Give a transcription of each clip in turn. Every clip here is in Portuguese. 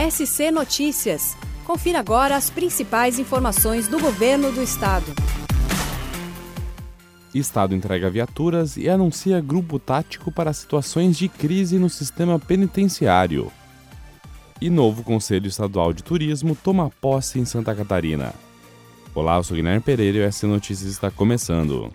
SC Notícias. Confira agora as principais informações do governo do estado. Estado entrega viaturas e anuncia grupo tático para situações de crise no sistema penitenciário. E novo Conselho Estadual de Turismo toma posse em Santa Catarina. Olá, eu sou Guilherme Pereira e o SC Notícias está começando.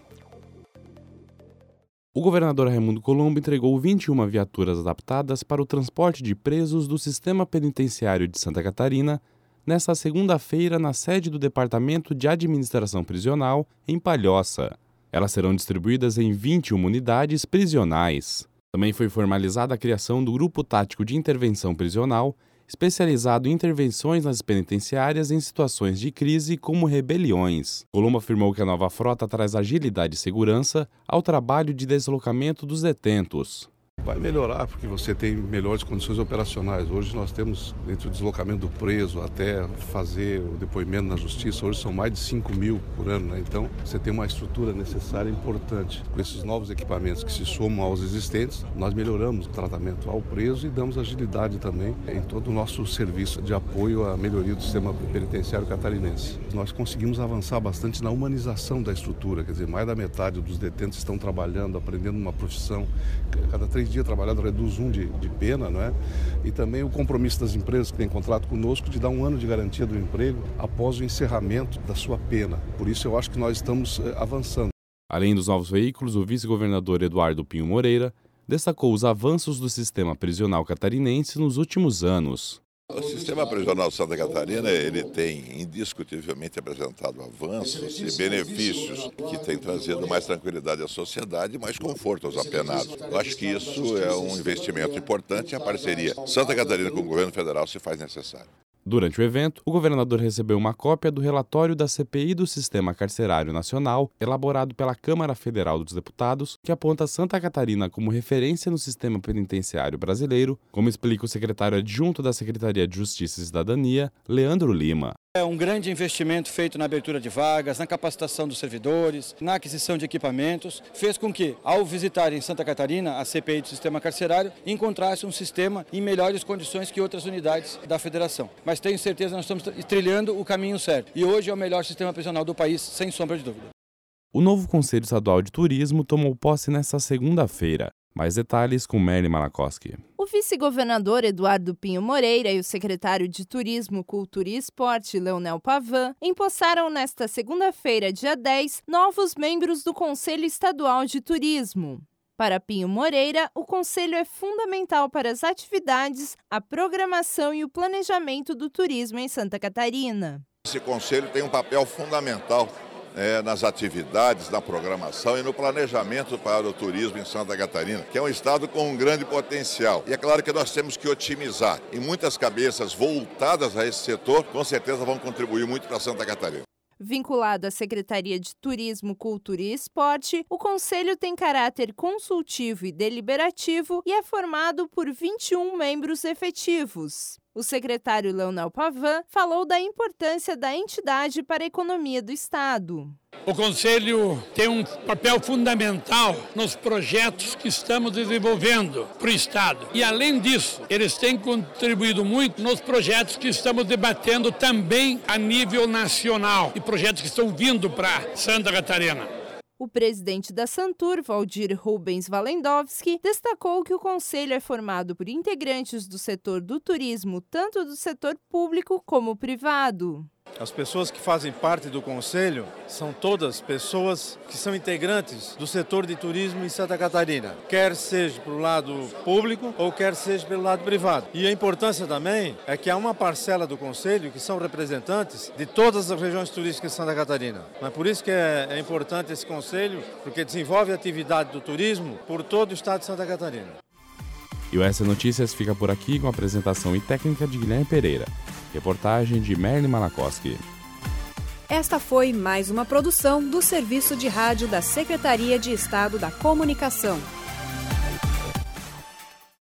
O governador Raimundo Colombo entregou 21 viaturas adaptadas para o transporte de presos do sistema penitenciário de Santa Catarina nesta segunda-feira na sede do Departamento de Administração Prisional, em Palhoça. Elas serão distribuídas em 21 unidades prisionais. Também foi formalizada a criação do Grupo Tático de Intervenção Prisional, especializado em intervenções nas penitenciárias em situações de crise como rebeliões. Colombo afirmou que a nova frota traz agilidade e segurança ao trabalho de deslocamento dos detentos. Vai melhorar porque você tem melhores condições operacionais. Hoje nós temos, entre o deslocamento do preso até fazer o depoimento na justiça, hoje são mais de 5 mil por ano, né? Então você tem uma estrutura necessária e importante. Com esses novos equipamentos que se somam aos existentes, nós melhoramos o tratamento ao preso e damos agilidade também em todo o nosso serviço de apoio à melhoria do sistema penitenciário catarinense. Nós conseguimos avançar bastante na humanização da estrutura, quer dizer, mais da metade dos detentos estão trabalhando, aprendendo uma profissão. Cada 3 dias trabalhado reduz de pena, não é? E também o compromisso das empresas que têm contrato conosco de dar 1 ano de garantia do emprego após o encerramento da sua pena. Por isso eu acho que nós estamos avançando. Além dos novos veículos, o vice-governador Eduardo Pinho Moreira destacou os avanços do sistema prisional catarinense nos últimos anos. O sistema prisional de Santa Catarina, ele tem indiscutivelmente apresentado avanços e benefícios que têm trazido mais tranquilidade à sociedade e mais conforto aos apenados. Eu acho que isso é um investimento importante e a parceria Santa Catarina com o governo federal se faz necessária. Durante o evento, o governador recebeu uma cópia do relatório da CPI do Sistema Carcerário Nacional, elaborado pela Câmara Federal dos Deputados, que aponta Santa Catarina como referência no sistema penitenciário brasileiro, como explica o secretário adjunto da Secretaria de Justiça e Cidadania, Leandro Lima. É um grande investimento feito na abertura de vagas, na capacitação dos servidores, na aquisição de equipamentos, fez com que, ao visitarem Santa Catarina, a CPI do sistema carcerário, encontrasse um sistema em melhores condições que outras unidades da federação. Mas tenho certeza que nós estamos trilhando o caminho certo. E hoje é o melhor sistema prisional do país, sem sombra de dúvida. O novo Conselho Estadual de Turismo tomou posse nesta segunda-feira. Mais detalhes com Merle Malakoski. O vice-governador Eduardo Pinho Moreira e o secretário de Turismo, Cultura e Esporte, Leonel Pavan, empossaram nesta segunda-feira, dia 10, novos membros do Conselho Estadual de Turismo. Para Pinho Moreira, o Conselho é fundamental para as atividades, a programação e o planejamento do turismo em Santa Catarina. Esse Conselho tem um papel fundamental nas atividades, na programação e no planejamento para o turismo em Santa Catarina, que é um estado com um grande potencial. E é claro que nós temos que otimizar. E muitas cabeças voltadas a esse setor, com certeza vão contribuir muito para Santa Catarina. Vinculado à Secretaria de Turismo, Cultura e Esporte, o Conselho tem caráter consultivo e deliberativo e é formado por 21 membros efetivos. O secretário Leonel Pavan falou da importância da entidade para a economia do estado. O Conselho tem um papel fundamental nos projetos que estamos desenvolvendo para o estado. E, além disso, eles têm contribuído muito nos projetos que estamos debatendo também a nível nacional e projetos que estão vindo para Santa Catarina. O presidente da Santur, Valdir Rubens Walendowski, destacou que o Conselho é formado por integrantes do setor do turismo, tanto do setor público como privado. As pessoas que fazem parte do Conselho são todas pessoas que são integrantes do setor de turismo em Santa Catarina, quer seja pelo lado público ou quer seja pelo lado privado. E a importância também é que há uma parcela do Conselho que são representantes de todas as regiões turísticas de Santa Catarina. Mas por isso que é importante esse Conselho, porque desenvolve a atividade do turismo por todo o estado de Santa Catarina. E o SC Notícias fica por aqui com a apresentação e técnica de Guilherme Pereira. Reportagem de Merle Malakoski. Esta foi mais uma produção do Serviço de Rádio da Secretaria de Estado da Comunicação.